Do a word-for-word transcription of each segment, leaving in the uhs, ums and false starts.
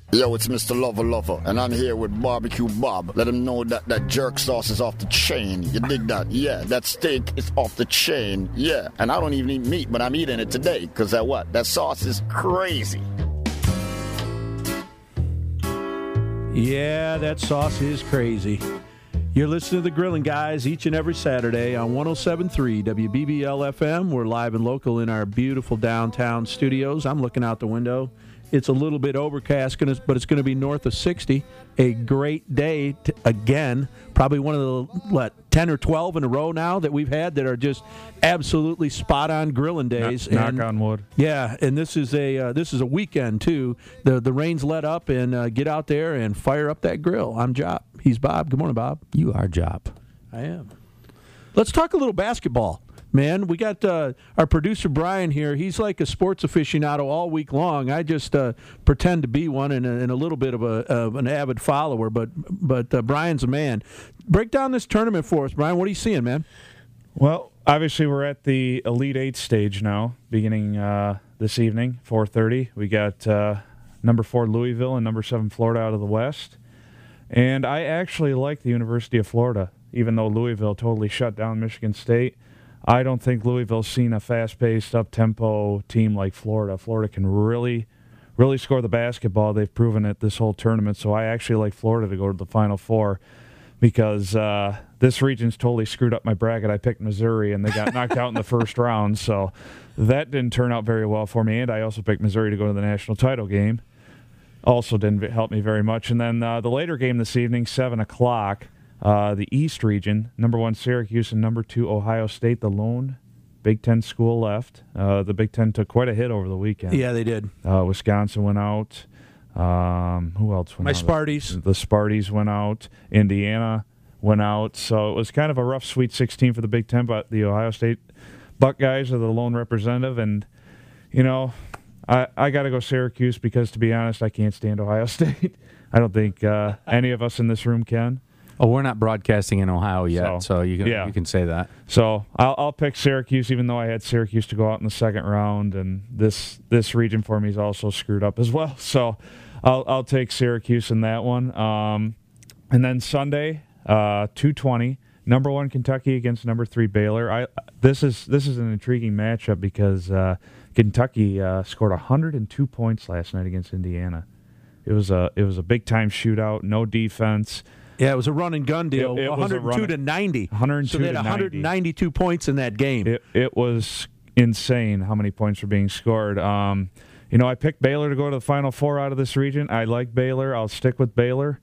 Yo, it's Mister Lover Lover, and I'm here with Barbecue Bob. Let him know that that jerk sauce is off the chain. You dig that? Yeah, that steak is off the chain. Yeah, and I don't even eat meat, but I'm eating it today, because that what? That sauce is crazy. Yeah, that sauce is crazy. You're listening to The Grilling Guys each and every Saturday on one oh seven point three W B B L F M. We're live and local in our beautiful downtown studios. I'm looking out the window. It's a little bit overcast, but it's going to be north of sixty. A great day to, again. Probably one of the, what, ten or twelve in a row now that we've had that are just absolutely spot-on grilling days. Knock, and, knock on wood. Yeah, and this is a uh, this is a weekend, too. The the rain's let up, and uh, get out there and fire up that grill. I'm Job. He's Bob. Good morning, Bob. You are Job. I am. Let's talk a little basketball. Man, we got uh, our producer Brian here. He's like a sports aficionado all week long. I just uh, pretend to be one and a, and a little bit of, a, of an avid follower, but but uh, Brian's a man. Break down this tournament for us, Brian. What are you seeing, man? Well, obviously we're at the Elite Eight stage now, beginning uh, this evening, four thirty. We got uh, number four Louisville and number seven Florida out of the West. And I actually like the University of Florida, even though Louisville totally shut down Michigan State. I don't think Louisville's seen a fast-paced, up-tempo team like Florida. Florida can really, really score the basketball. They've proven it this whole tournament. So I actually like Florida to go to the Final Four because uh, this region's totally screwed up my bracket. I picked Missouri, and they got knocked out in the first round. So that didn't turn out very well for me. And I also picked Missouri to go to the national title game. Also didn't help me very much. And then uh, the later game this evening, seven o'clock, Uh, the East region, number one Syracuse and number two Ohio State, the lone Big Ten school left. Uh, the Big Ten took quite a hit over the weekend. Yeah, they did. Uh, Wisconsin went out. Um, who else went My out? My Sparties. The, the Sparties went out. Indiana went out. So it was kind of a rough Sweet sixteen for the Big Ten, but the Ohio State Buckeyes are the lone representative. And, you know, I, I got to go Syracuse because, to be honest, I can't stand Ohio State. I don't think uh, any of us in this room can. Oh, we're not broadcasting in Ohio yet, so, so you can yeah. you can say that. So I'll, I'll pick Syracuse, even though I had Syracuse to go out in the second round, and this this region for me is also screwed up as well. So I'll I'll take Syracuse in that one. Um, and then Sunday, uh, two twenty, number one Kentucky against number three Baylor. I this is this is an intriguing matchup because uh, Kentucky uh, scored one hundred two points last night against Indiana. It was a it was a big time shootout, no defense. Yeah, it was a run and gun deal. It, it one hundred two to ninety. one hundred two so they had to one hundred ninety-two points in that game. It, it was insane how many points were being scored. Um, you know, I picked Baylor to go to the Final Four out of this region. I like Baylor. I'll stick with Baylor.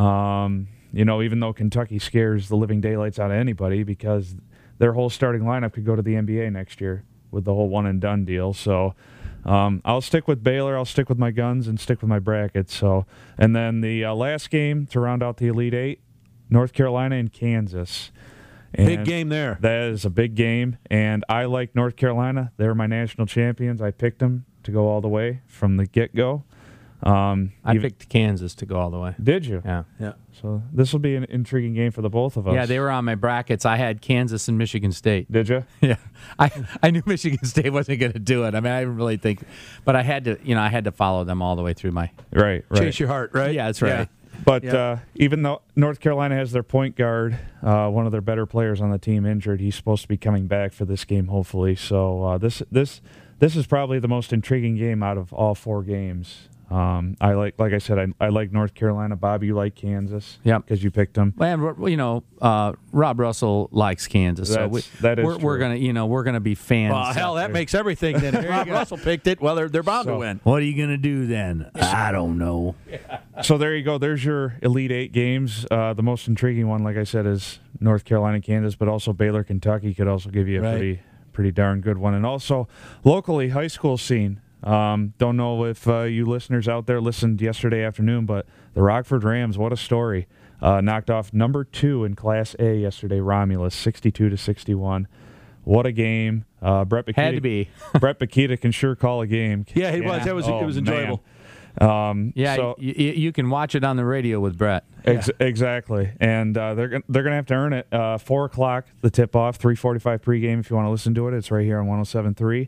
Um, you know, even though Kentucky scares the living daylights out of anybody because their whole starting lineup could go to the N B A next year with the whole one-and-done deal. So um, I'll stick with Baylor. I'll stick with my guns and stick with my bracket. So, and then the uh, last game to round out the Elite Eight, North Carolina and Kansas. And big game there. That is a big game, and I like North Carolina. They're my national champions. I picked them to go all the way from the get-go. Um, I even, picked Kansas to go all the way. Did you? Yeah. Yeah. So this will be an intriguing game for the both of us. Yeah, they were on my brackets. I had Kansas and Michigan State. Did you? Yeah. I I knew Michigan State wasn't going to do it. I mean, I didn't really think, but I had to, you know, I had to follow them all the way through my. Right, right. Chase your heart, right? Yeah, that's right. Yeah. But Yeah. uh, even though North Carolina has their point guard, uh, one of their better players on the team injured, he's supposed to be coming back for this game, hopefully. So uh, this this this is probably the most intriguing game out of all four games. Um, I like, like I said, I, I like North Carolina. Bob, you like Kansas, yeah, because you picked them. And you know, uh, Rob Russell likes Kansas, so That's, we, that is we're, true. we're gonna, you know, we're gonna be fans. Well, hell, that there. makes everything. Then if Rob Russell picked it, well, they're they're bound So- to win. What are you gonna do then? I don't know. So there you go. There's your Elite Eight games. Uh, the most intriguing one, like I said, is North Carolina, Kansas, but also Baylor, Kentucky could also give you a Right. pretty pretty darn good one. And also locally, high school scene. Um, don't know if uh, you listeners out there listened yesterday afternoon, but the Rockford Rams, what a story. Uh, knocked off number two in Class A yesterday, Romulus, sixty-two to sixty-one. What a game. Uh, Brett Bakita, Had to be. Brett Bakita can sure call a game. Yeah, it was. That was Oh, it was enjoyable. man. Um, Yeah, so, y- y- you can watch it on the radio with Brett. Ex- Exactly, and uh, they're gon- they're gonna have to earn it. Uh, Four o'clock, the tip off. Three forty-five pregame. If you want to listen to it, it's right here on one oh seven point three.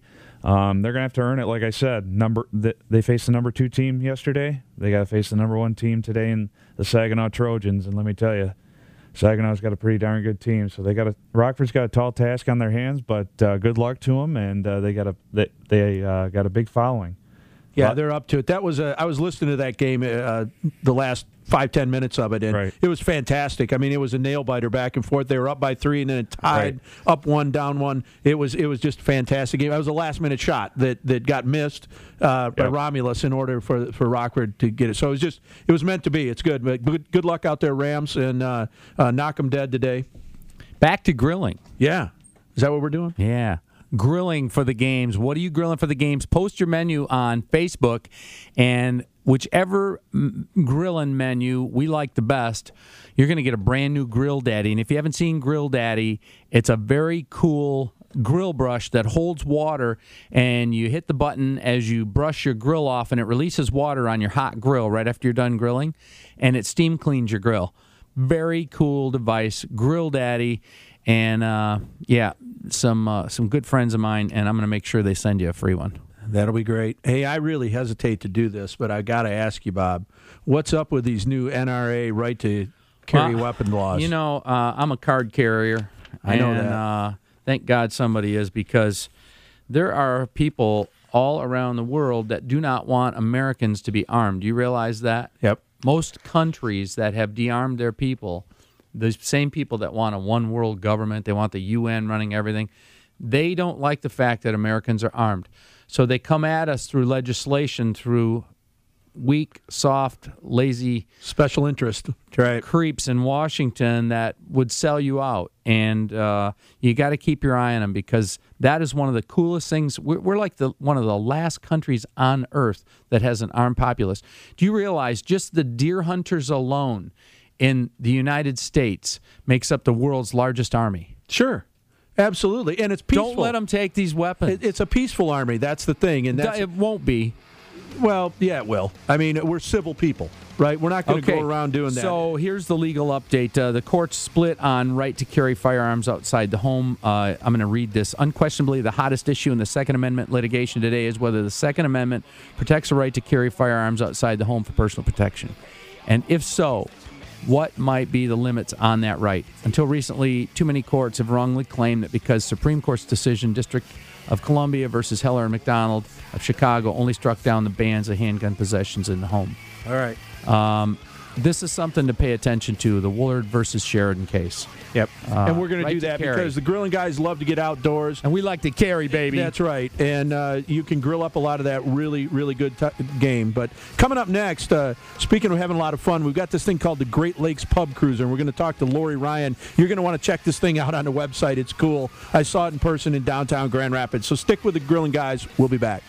Um, they're going to have to earn it, like I said. Number th- They faced the number two team yesterday. They got to face the number one team today in the Saginaw Trojans. And let me tell you, Saginaw's got a pretty darn good team. So they got a Rockford's got a tall task on their hands, but uh, good luck to them. And uh, they got a they, they uh, got a big following. Yeah, But- they're up to it. That was a, I was listening to that game, uh, the last five ten minutes of it, and Right. it was fantastic. I mean, it was a nail biter back and forth. They were up by three, and then it tied, Right. up one, down one. It was it was just a fantastic game. It was a last minute shot that, that got missed uh, by Yep. Romulus in order for for Rockford to get it. So it was just it was meant to be. It's good, but good, good luck out there, Rams, and uh, uh, knock them dead today. Back to grilling. Yeah, is that what we're doing? Yeah. Grilling for the games. What are you grilling for the games? Post your menu on Facebook, and whichever m- grilling menu we like the best, you're going to get a brand new Grill Daddy. And if you haven't seen Grill Daddy, it's a very cool grill brush that holds water, and you hit the button as you brush your grill off, and it releases water on your hot grill right after you're done grilling, and it steam cleans your grill. Very cool device, Grill Daddy. And, uh, yeah, some uh, some good friends of mine, and I'm going to make sure they send you a free one. That'll be great. Hey, I really hesitate to do this, but I got to ask you, Bob, what's up with these new N R A right to carry Well, weapon laws? You know, uh, I'm a card carrier. I know and, that. Uh, thank God somebody is, because there are people all around the world that do not want Americans to be armed. Do you realize that? Yep. Most countries that have de-armed their people, the same people that want a one-world government, they want the U N running everything, they don't like the fact that Americans are armed. So they come at us through legislation, through weak, soft, lazy Special interest. Right. creeps in Washington that would sell you out. And uh, you got to keep your eye on them, because that is one of the coolest things. We're, we're like the one of the last countries on earth that has an armed populace. Do you realize just the deer hunters alone in the United States makes up the world's largest army? Sure. Absolutely. And it's peaceful. Don't let them take these weapons. It, it's a peaceful army. That's the thing. And that's, it won't be. well, yeah, it will. I mean, we're civil people, right? We're not going to Okay. go around doing that. So here's the legal update. Uh, the courts split on right to carry firearms outside the home. Uh, I'm going to read this. Unquestionably, the hottest issue in the Second Amendment litigation today is whether the Second Amendment protects the right to carry firearms outside the home for personal protection. And if so, what might be the limits on that right? Until recently, too many courts have wrongly claimed that because Supreme Court's decision, District of Columbia versus Heller and McDonald of Chicago, only struck down the bans of handgun possessions in the home. All right. Um, this is something to pay attention to, the Woolard versus Sheridan case. Yep. Uh, and we're going to right do to that carry. because the grilling guys love to get outdoors. And we like to carry, baby. That's right. And uh, you can grill up a lot of that really, really good t- game. But coming up next, uh, speaking of having a lot of fun, we've got this thing called the Great Lakes Pub Cruiser, and we're going to talk to Lori Ryan. You're going to want to check this thing out on the website. It's cool. I saw it in person in downtown Grand Rapids. So stick with the grilling guys. We'll be back.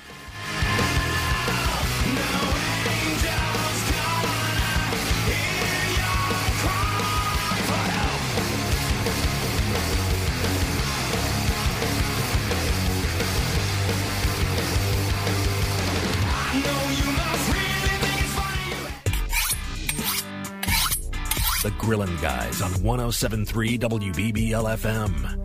The Grillin' Guys on one oh seven point three W B B L F M.